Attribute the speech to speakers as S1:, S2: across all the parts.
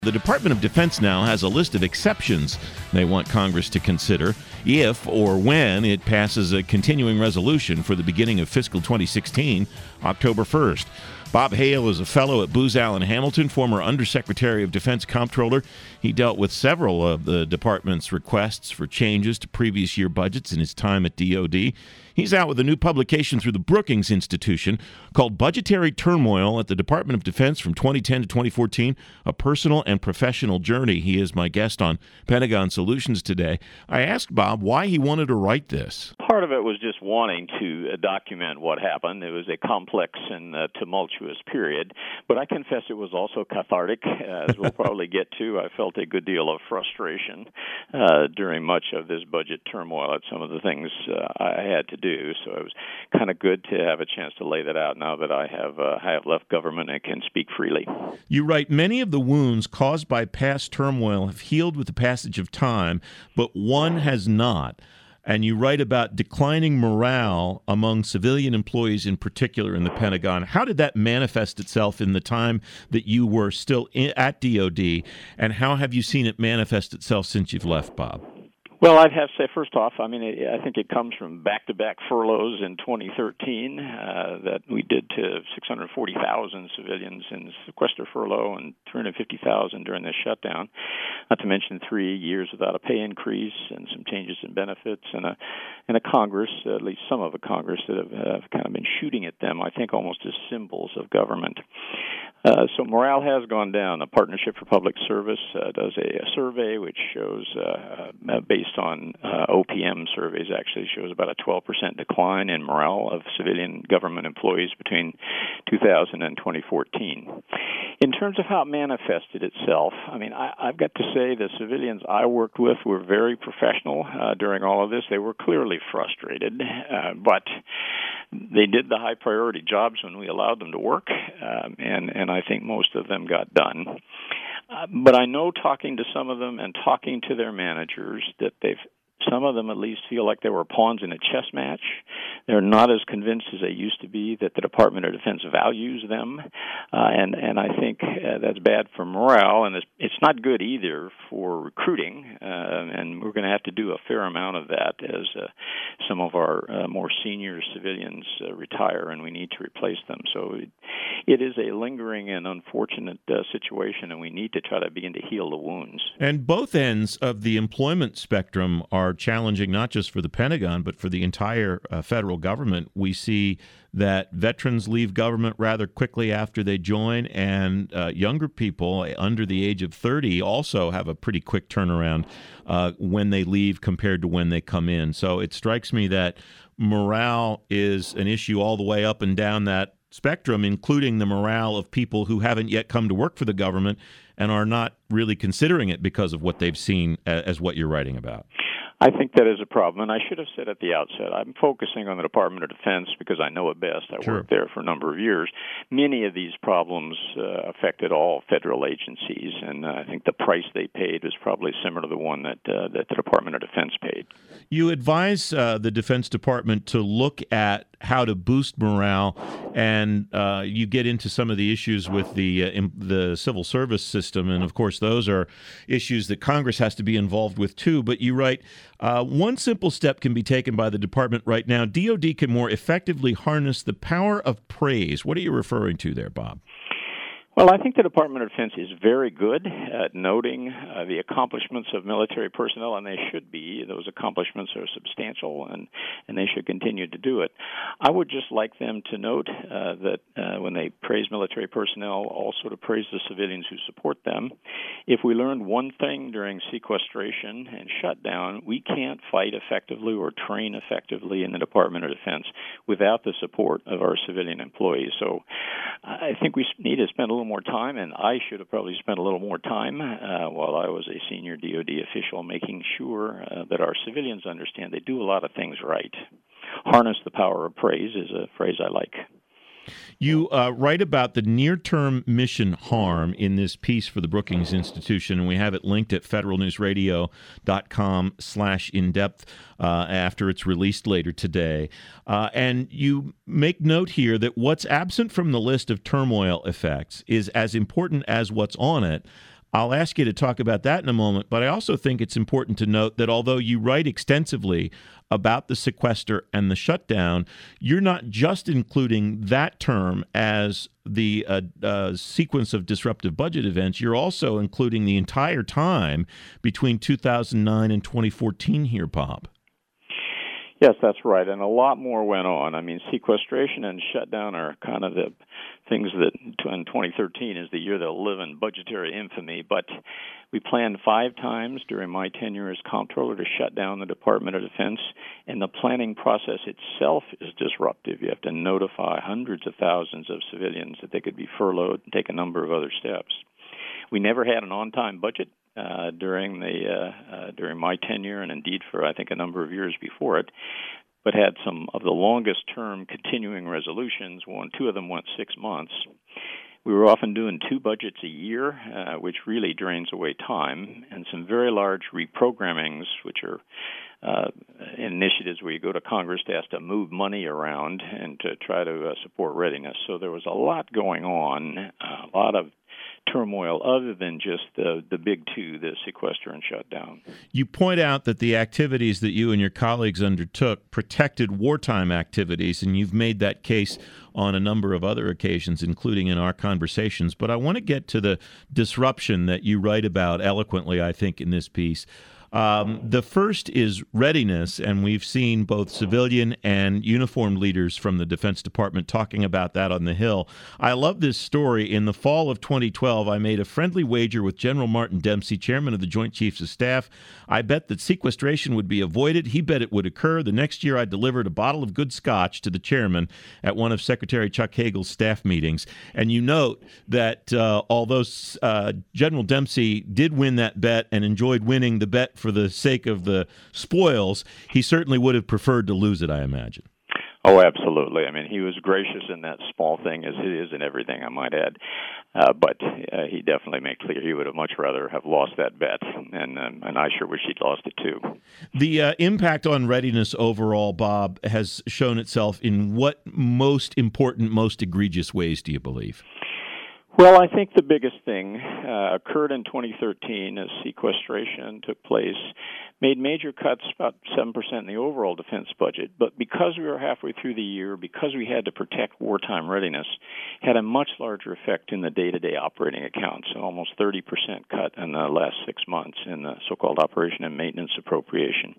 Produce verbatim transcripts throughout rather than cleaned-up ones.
S1: The Department of Defense now has a list of exceptions they want Congress to consider if or when it passes a continuing resolution for the beginning of fiscal twenty sixteen, October first. Bob Hale is a fellow at Booz Allen Hamilton, former Undersecretary of Defense Comptroller. He dealt with several of the department's requests for changes to previous year budgets in his time at D O D. He's out with a new publication through the Brookings Institution called Budgetary Turmoil at the Department of Defense from twenty ten to twenty fourteen, A Personal and Professional Journey. He is my guest on Pentagon Solutions today. I asked Bob why he wanted to write this.
S2: Part of it was just wanting to uh, document what happened. It was a complex and uh, tumultuous period, but I confess it was also cathartic, uh, as we'll probably get to. I felt a good deal of frustration uh, during much of this budget turmoil at some of the things uh, I had to do, so it was kind of good to have a chance to lay that out now that I have uh, I have left government and can speak freely.
S1: You write, many of the wounds caused by past turmoil have healed with the passage of time, but one has not. And you write about declining morale among civilian employees in particular in the Pentagon. How did that manifest itself in the time that you were still in, at D O D, and how have you seen it manifest itself since you've left, Bob?
S2: Well, I'd have to say, first off, I mean, I think it comes from back-to-back furloughs in twenty thirteen uh, that we did to six hundred forty thousand civilians in sequester furlough and three hundred fifty thousand during the shutdown, not to mention three years without a pay increase and some changes in benefits and a, and a Congress, at least some of a Congress, that have, have kind of been shooting at them, I think, almost as symbols of government. Uh, so morale has gone down. The Partnership for Public Service uh, does a, a survey which shows, uh, uh, based on uh, O P M surveys, actually shows about a twelve percent decline in morale of civilian government employees between two thousand and twenty fourteen. In terms of how it manifested itself, I mean, I, I've got to say the civilians I worked with were very professional uh, during all of this. They were clearly frustrated, uh, but they did the high priority jobs when we allowed them to work, um, and, and I think most of them got done. Uh, but I know, talking to some of them and talking to their managers, that they've some of them at least feel like they were pawns in a chess match. They're not as convinced as they used to be that the Department of Defense values them, uh, and and I think uh, that's bad for morale, and it's, it's not good either for recruiting. Uh, and we're going to have to do a fair amount of that as uh, some of our uh, more senior civilians uh, retire, and we need to replace them. So it, it is a lingering and unfortunate uh, situation, and we need to try to begin to heal the wounds.
S1: And both ends of the employment spectrum are challenging, not just for the Pentagon, but for the entire uh, federal government. We see that veterans leave government rather quickly after they join, and uh, younger people under the age of thirty also have a pretty quick turnaround uh, when they leave compared to when they come in. So it strikes me that morale is an issue all the way up and down that spectrum, including the morale of people who haven't yet come to work for the government and are not really considering it because of what they've seen as what you're writing about.
S2: I think that is a problem, and I should have said at the outset, I'm focusing on the Department of Defense because I know it best. I
S1: Sure.
S2: worked there for a number of years. Many of these problems uh, affected all federal agencies, and uh, I think the price they paid was probably similar to the one that uh, that the Department of Defense paid.
S1: You advise uh, the Defense Department to look at how to boost morale, and uh, you get into some of the issues with the uh, in, the civil service system, and of course those are issues that Congress has to be involved with too. But you write, uh, one simple step can be taken by the department right now. D O D can more effectively harness the power of praise. What are you referring to there, Bob?
S2: Well, I think the Department of Defense is very good at noting uh, the accomplishments of military personnel, and they should be. Those accomplishments are substantial, and, and they should continue to do it. I would just like them to note uh, that uh, when they praise military personnel, also to praise the civilians who support them. If we learned one thing during sequestration and shutdown, we can't fight effectively or train effectively in the Department of Defense without the support of our civilian employees. So I think we need to spend a little more time, and I should have probably spent a little more time uh, while I was a senior D O D official making sure uh, that our civilians understand they do a lot of things right. Harness the power of praise is a phrase I like.
S1: You uh, write about the near-term mission harm in this piece for the Brookings Institution, and we have it linked at federalnewsradio.com slash in-depth uh, after it's released later today. Uh, and you make note here that what's absent from the list of turmoil effects is as important as what's on it. I'll ask you to talk about that in a moment, but I also think it's important to note that although you write extensively about the sequester and the shutdown, you're not just including that term as the uh, uh, sequence of disruptive budget events, you're also including the entire time between two thousand nine and twenty fourteen here, Bob.
S2: Yes, that's right, and a lot more went on. I mean, sequestration and shutdown are kind of the things that in twenty thirteen is the year they'll live in budgetary infamy, but we planned five times during my tenure as comptroller to shut down the Department of Defense, and the planning process itself is disruptive. You have to notify hundreds of thousands of civilians that they could be furloughed and take a number of other steps. We never had an on-time budget uh, during the uh, uh, during my tenure, and indeed for I think a number of years before it, but had some of the longest-term continuing resolutions. One, two of them went six months. We were often doing two budgets a year, uh, which really drains away time, and some very large reprogrammings, which are uh, initiatives where you go to Congress to ask to move money around and to try to uh, support readiness. So there was a lot going on, uh, a lot of turmoil other than just the, the big two, the sequester and shutdown.
S1: You point out that the activities that you and your colleagues undertook protected wartime activities, and you've made that case on a number of other occasions, including in our conversations. But I want to get to the disruption that you write about eloquently, I think, in this piece. Um, the first is readiness, and we've seen both civilian and uniformed leaders from the Defense Department talking about that on the Hill. I love this story. In the fall of twenty twelve, I made a friendly wager with General Martin Dempsey, chairman of the Joint Chiefs of Staff. I bet that sequestration would be avoided. He bet it would occur. The next year, I delivered a bottle of good scotch to the chairman at one of Secretary Chuck Hagel's staff meetings. And you note that uh, although uh, General Dempsey did win that bet and enjoyed winning the bet for the sake of the spoils, he certainly would have preferred to lose it, I imagine.
S2: Oh, absolutely. I mean, he was gracious in that small thing as he is in everything, I might add. Uh, but uh, he definitely made clear he would have much rather have lost that bet, and um, and I sure wish he'd lost it too.
S1: The uh, impact on readiness overall, Bob, has shown itself in what most important, most egregious ways, do you believe?
S2: Well, I think the biggest thing uh, occurred in twenty thirteen as sequestration took place, made major cuts, about seven percent in the overall defense budget. But because we were halfway through the year, because we had to protect wartime readiness, had a much larger effect in the day-to-day operating accounts, almost thirty percent cut in the last six months in the so-called operation and maintenance appropriation.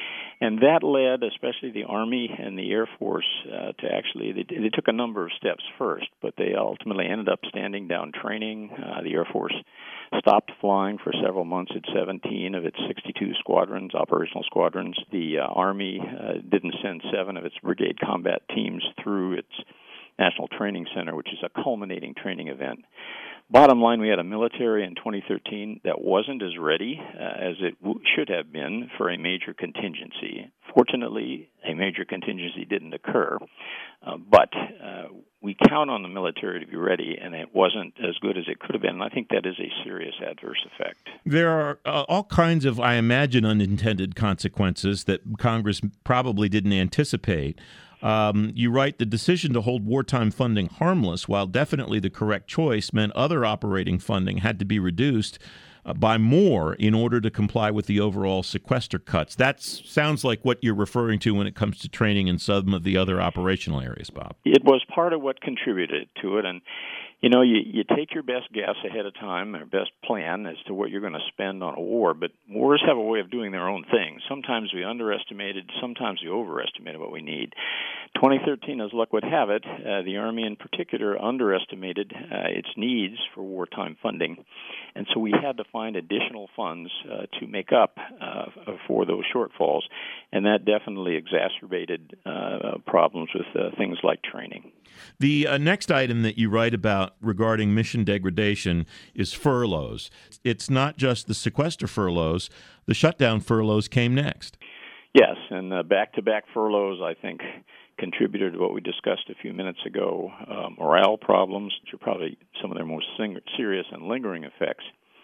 S2: And that led, especially the Army and the Air Force, uh, to actually, they, they took a number of steps first, but they ultimately ended up standing down training. Uh, the Air Force stopped flying for several months at seventeen of its sixty-two squadrons, operational squadrons. The uh, Army uh, didn't send seven of its brigade combat teams through its National Training Center, which is a culminating training event. Bottom line, we had a military in twenty thirteen that wasn't as ready uh, as it w- should have been for a major contingency. Fortunately, a major contingency didn't occur, uh, but uh, we count on the military to be ready, and it wasn't as good as it could have been. And I think that is a serious adverse effect.
S1: There are uh, all kinds of, I imagine, unintended consequences that Congress probably didn't anticipate. Um, you write, the decision to hold wartime funding harmless, while definitely the correct choice, meant other operating funding had to be reduced uh, by more in order to comply with the overall sequester cuts. That sounds like what you're referring to when it comes to training in some of the other operational areas, Bob.
S2: It was part of what contributed to it, and you know, you, you take your best guess ahead of time, or best plan as to what you're going to spend on a war, but wars have a way of doing their own thing. Sometimes we underestimated, sometimes we overestimated what we need. twenty thirteen, as luck would have it, uh, the Army in particular underestimated uh, its needs for wartime funding, and so we had to find additional funds uh, to make up uh, for those shortfalls, and that definitely exacerbated uh, problems with uh, things like training.
S1: The uh, next item that you write about regarding mission degradation is furloughs. It's not just the sequester furloughs. The shutdown furloughs came next.
S2: Yes, and uh, back-to-back furloughs, I think, contributed to what we discussed a few minutes ago, uh, morale problems, which are probably some of their most sing- serious and lingering effects.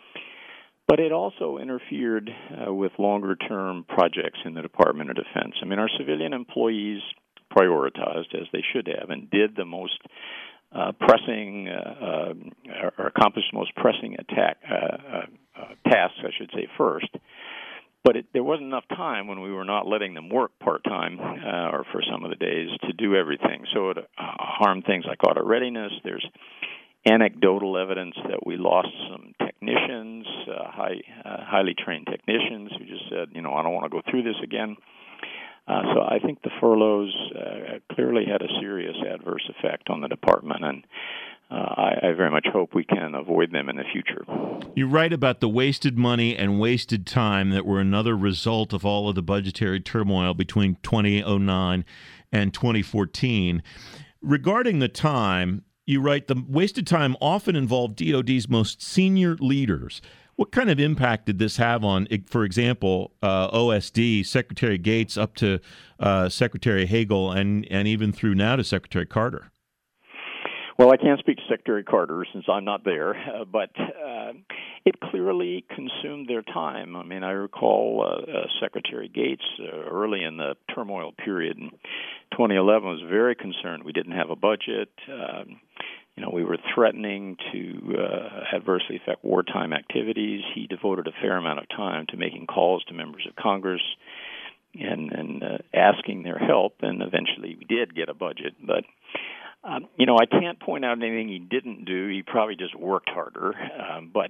S2: But it also interfered uh, with longer-term projects in the Department of Defense. I mean, our civilian employees prioritized, as they should have, and did the most uh, pressing uh, uh, or accomplish the most pressing attack uh, uh, uh, tasks, I should say, first. But it, there wasn't enough time when we were not letting them work part-time uh, or for some of the days to do everything. So it uh, harmed things like audit readiness. There's anecdotal evidence that we lost some technicians, uh, high, uh, highly trained technicians who just said, you know, I don't want to go through this again. Uh, so I think the furloughs uh, clearly had a serious adverse effect on the department, and uh, I, I very much hope we can avoid them in the future.
S1: You write about the wasted money and wasted time that were another result of all of the budgetary turmoil between twenty oh nine and twenty fourteen. Regarding the time, you write, the wasted time often involved D O D's most senior leaders. What kind of impact did this have on, for example, uh, O S D, Secretary Gates up to uh, Secretary Hagel, and, and even through now to Secretary Carter?
S2: Well, I can't speak to Secretary Carter since I'm not there, uh, but uh, it clearly consumed their time. I mean, I recall uh, uh, Secretary Gates uh, early in the turmoil period in twenty eleven was very concerned we didn't have a budget. Um, you know, we were threatening to uh, adversely affect wartime activities. He devoted a fair amount of time to making calls to members of Congress and, and uh, asking their help, and eventually we did get a budget, but Um, you know, I can't point out anything he didn't do. He probably just worked harder. Um, but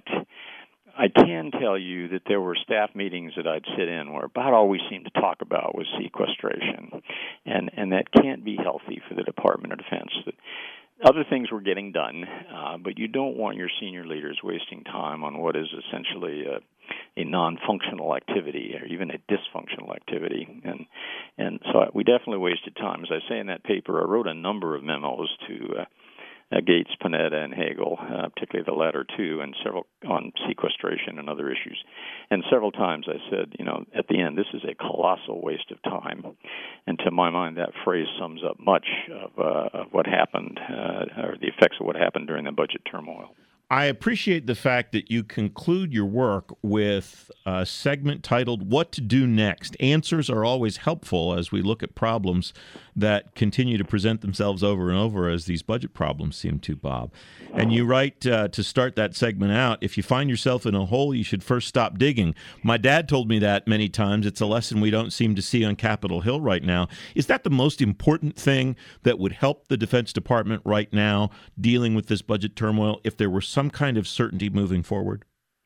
S2: I can tell you that there were staff meetings that I'd sit in where about all we seemed to talk about was sequestration. And, and that can't be healthy for the Department of Defense. Other things were getting done, uh, but you don't want your senior leaders wasting time on what is essentially a, a non-functional activity or even a dysfunctional activity. And and so we definitely wasted time. As I say in that paper, I wrote a number of memos to uh, uh, Gates, Panetta, and Hagel, uh, particularly the latter two, and several on sequestration and other issues. And several times I said, you know, at the end, this is a colossal waste of time. And to my mind, that phrase sums up much of, uh, of what happened, uh, or the effects of what happened during the budget turmoil.
S1: I appreciate the fact that you conclude your work with a segment titled What to Do Next. Answers are always helpful as we look at problems that continue to present themselves over and over, as these budget problems seem to, Bob. And you write uh, to start that segment out, if you find yourself in a hole, you should first stop digging. My dad told me that many times. It's a lesson we don't seem to see on Capitol Hill right now. Is that the most important thing that would help the Defense Department right now dealing with this budget turmoil, if there were some kind of certainty moving forward?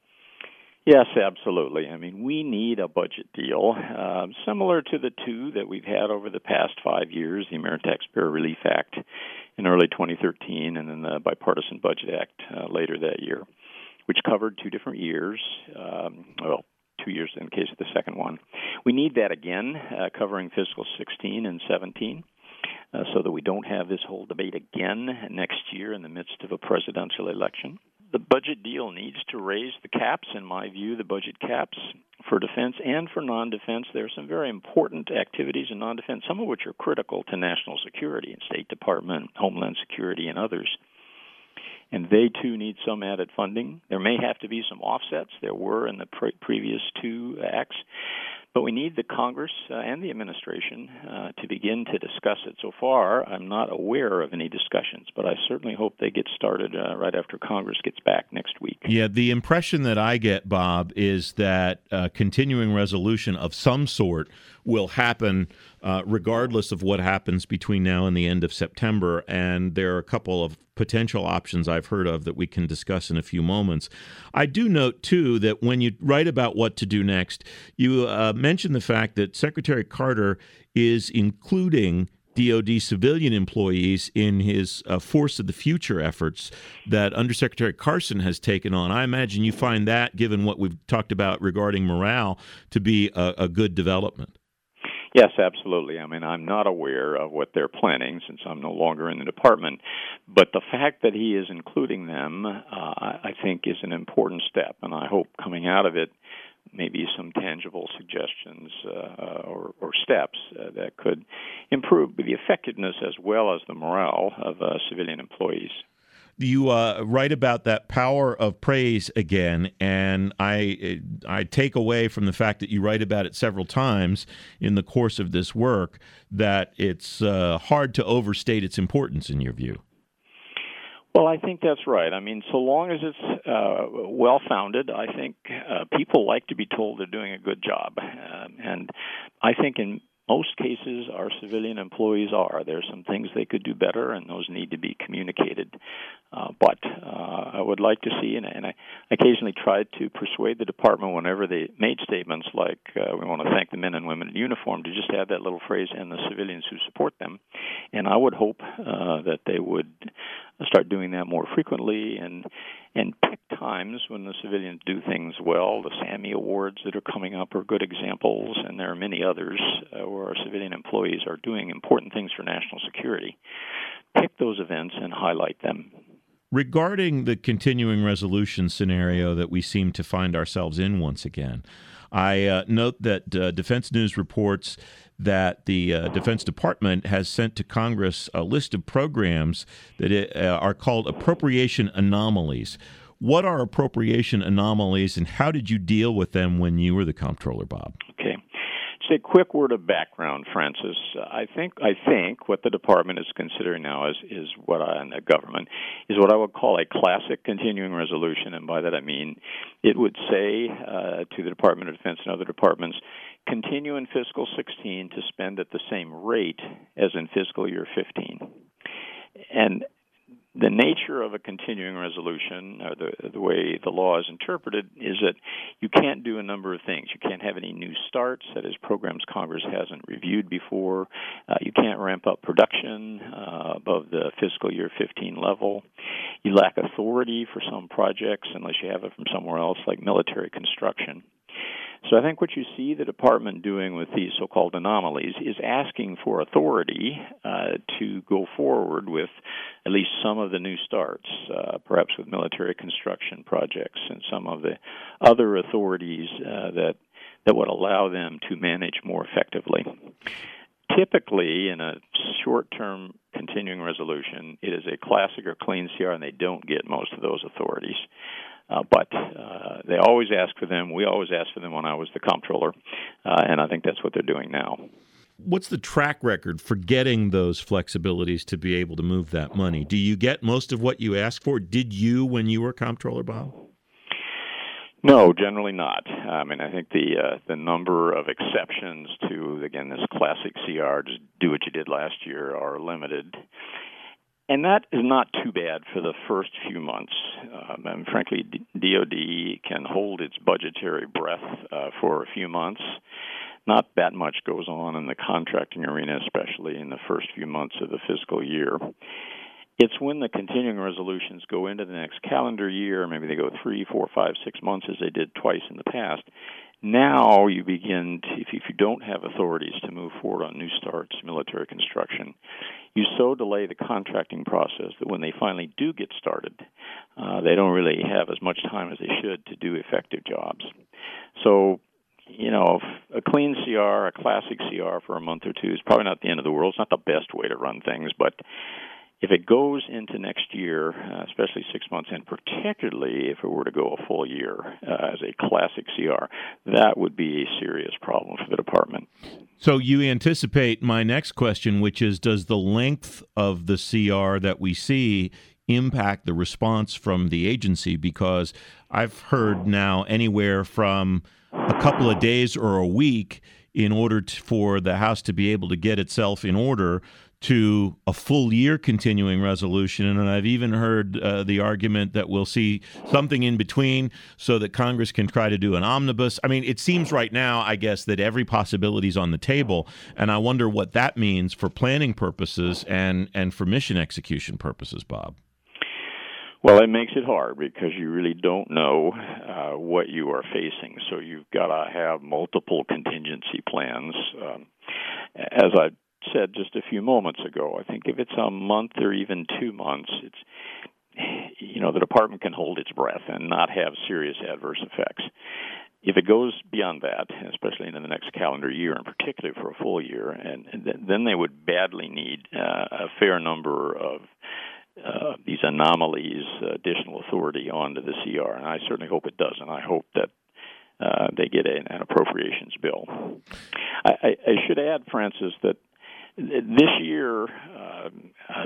S2: Yes, absolutely. I mean, we need a budget deal uh, similar to the two that we've had over the past five years, the American Taxpayer Relief Act in early twenty thirteen, and then the Bipartisan Budget Act uh, later that year, which covered two different years, um, well, two years in the case of the second one. We need that again, uh, covering fiscal sixteen and seventeen. Uh, so that we don't have this whole debate again next year in the midst of a presidential election. The budget deal needs to raise the caps, in my view, the budget caps for defense and for non-defense. There are some very important activities in non-defense, some of which are critical to national security and State Department, Homeland Security, and others. And they, too, need some added funding. There may have to be some offsets. There were in the pre- previous two acts. But we need the Congress uh, and the administration uh, to begin to discuss it. So far, I'm not aware of any discussions, but I certainly hope they get started uh, right after Congress gets back next week.
S1: Yeah, the impression that I get, Bob, is that uh, continuing resolution of some sort will happen uh, regardless of what happens between now and the end of September. And there are a couple of potential options I've heard of that we can discuss in a few moments. I do note, too, that when you write about what to do next, you uh, mention the fact that Secretary Carter is including D O D civilian employees in his uh, Force of the Future efforts that Undersecretary Carson has taken on. I imagine you find that, given what we've talked about regarding morale, to be a, a good development.
S2: Yes, absolutely. I mean, I'm not aware of what they're planning since I'm no longer in the department, but the fact that he is including them, uh, I think, is an important step, and I hope coming out of it maybe some tangible suggestions uh, or, or steps uh, that could improve the effectiveness as well as the morale of uh, civilian employees.
S1: You uh, write about that power of praise again, and I I take away from the fact that you write about it several times in the course of this work that it's uh, hard to overstate its importance in your view.
S2: Well, I think that's right. I mean, so long as it's uh, well-founded, I think uh, people like to be told they're doing a good job. Um, and I think in most cases our civilian employees are. There's some things they could do better, and those need to be communicated. Uh, but uh, I would like to see, and, and I occasionally tried to persuade the department whenever they made statements like, uh, we want to thank the men and women in uniform, to just add that little phrase, and the civilians who support them. And I would hope uh, that they would start doing that more frequently and and pick times when the civilians do things well. The SAMI Awards that are coming up are good examples, and there are many others uh, where our civilian employees are doing important things for national security. Pick those events and highlight them.
S1: Regarding the continuing resolution scenario that we seem to find ourselves in once again, I uh, note that uh, Defense News reports that the uh, Defense Department has sent to Congress a list of programs that it, uh, are called appropriation anomalies. What are appropriation anomalies, and how did you deal with them when you were the comptroller, Bob?
S2: Okay. Just a quick word of background, Francis. I think I think what the department is considering now is is what I, and the government is what I would call a classic continuing resolution, and by that I mean it would say uh, to the Department of Defense and other departments, continue in fiscal sixteen to spend at the same rate as in fiscal year fifteen. And the nature of a continuing resolution, or the, the way the law is interpreted, is that you can't do a number of things. You can't have any new starts, that is, programs Congress hasn't reviewed before. Uh, you can't ramp up production uh, above the fiscal year fifteen level. You lack authority for some projects unless you have it from somewhere else, like military construction. So I think what you see the department doing with these so-called anomalies is asking for authority uh, to go forward with at least some of the new starts, uh, perhaps with military construction projects and some of the other authorities uh, that that would allow them to manage more effectively. Typically, in a short-term continuing resolution, it is a classic or clean C R, and they don't get most of those authorities. Uh, but uh, they always ask for them. We always asked for them when I was the comptroller, uh, and I think that's what they're doing now.
S1: What's the track record for getting those flexibilities to be able to move that money? Do you get most of what you ask for? Did you when you were comptroller, Bob?
S2: No, generally not. I mean, I think the uh, the number of exceptions to, again, this classic C R, just do what you did last year, are limited. And that is not too bad for the first few months. Um, and frankly, D O D can hold its budgetary breath uh, for a few months. Not that much goes on in the contracting arena, especially in the first few months of the fiscal year. It's when the continuing resolutions go into the next calendar year, maybe they go three, four, five, six months as they did twice in the past. Now you begin to, if you don't have authorities to move forward on new starts, military construction, you so delay the contracting process that when they finally do get started, uh, they don't really have as much time as they should to do effective jobs. So, you know, a clean C R, a classic C R for a month or two is probably not the end of the world. It's not the best way to run things, but if it goes into next year, uh, especially six months in, particularly if it were to go a full year uh, as a classic C R, that would be a serious problem for the department.
S1: So you anticipate my next question, which is, does the length of the C R that we see impact the response from the agency? Because I've heard now anywhere from a couple of days or a week in order to, for the House to be able to get itself in order to a full year continuing resolution. And I've even heard uh, the argument that we'll see something in between so that Congress can try to do an omnibus. I mean, it seems right now, I guess, that every possibility is on the table. And I wonder what that means for planning purposes and, and for mission execution purposes, Bob.
S2: Well, it makes it hard because you really don't know uh, what you are facing. So you've got to have multiple contingency plans. Um, as I said just a few moments ago, I think if it's a month or even two months, it's, you know, the department can hold its breath and not have serious adverse effects. If it goes beyond that, especially into the next calendar year, and particularly for a full year, and, and th- then they would badly need uh, a fair number of uh, these anomalies, uh, additional authority onto the C R, and I certainly hope it doesn't. I hope that uh, they get a, an appropriations bill. I, I, I should add, Francis, that this year, uh, uh,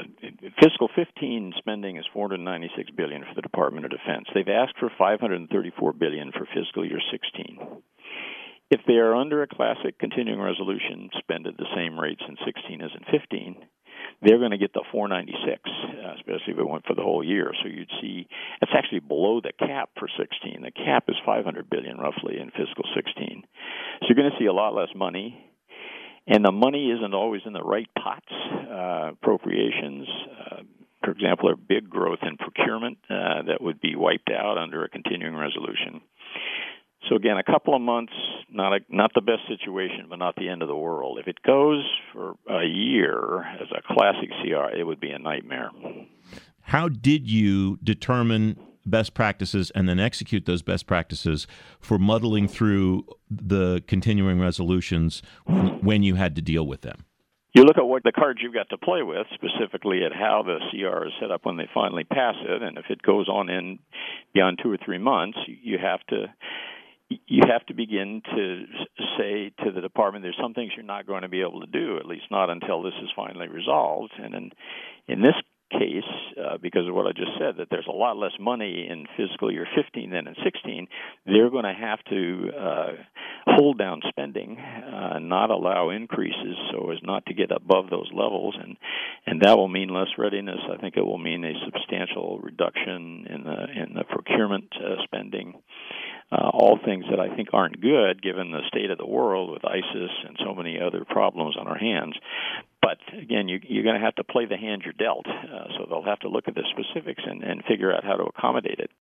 S2: fiscal fifteen spending is four hundred ninety-six billion dollars for the Department of Defense. They've asked for five hundred thirty-four billion dollars for fiscal year sixteen. If they are under a classic continuing resolution, spend at the same rates in sixteen as in fifteen, they're going to get the four hundred ninety-six, uh, especially if it went for the whole year. So you'd see it's actually below the cap for sixteen. The cap is five hundred billion dollars roughly in fiscal sixteen. So you're going to see a lot less money. And the money isn't always in the right pots. Uh, appropriations, uh, for example, are big growth in procurement uh, that would be wiped out under a continuing resolution. So again, a couple of months, not a, not the best situation, but not the end of the world. If it goes for a year as a classic C R, it would be a nightmare.
S1: How did you determine best practices and then execute those best practices for muddling through the continuing resolutions when, when you had to deal with them?
S2: You look at what the cards you've got to play with, specifically at how the C R is set up when they finally pass it, and if it goes on in beyond two or three months, you have to you have to begin to say to the department, there's some things you're not going to be able to do, at least not until this is finally resolved. And in, in this case, uh, because of what I just said, that there's a lot less money in fiscal year fifteen than in sixteen, they're going to have to uh, hold down spending, uh, not allow increases so as not to get above those levels, and and that will mean less readiness. I think it will mean a substantial reduction in the in the procurement uh, spending. Uh, all things that I think aren't good given the state of the world with ISIS and so many other problems on our hands. But again, you, you're going to have to play the hand you're dealt. Uh, so they'll have to look at the specifics and, and figure out how to accommodate it.